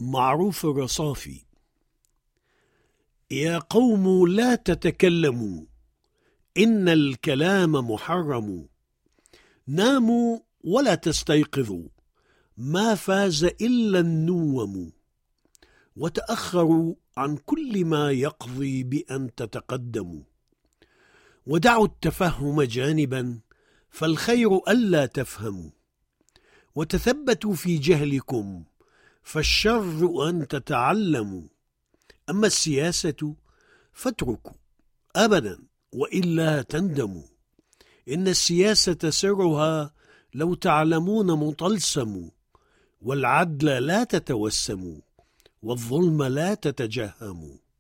معروف الرصافي: يا قوم لا تتكلموا، إن الكلام محرم. ناموا ولا تستيقظوا، ما فاز إلا النوم. وتأخروا عن كل ما يقضي بأن تتقدموا. ودعوا التفهم جانبا، فالخير ألا تفهموا. وتثبتوا في جهلكم، فالشر أن تتعلموا. أما السياسة فاتركوا أبدا، وإلا تندموا. إن السياسة سرها لو تعلمون مطلسم. والعدل لا تتوسموا، والظلم لا تتجهموا.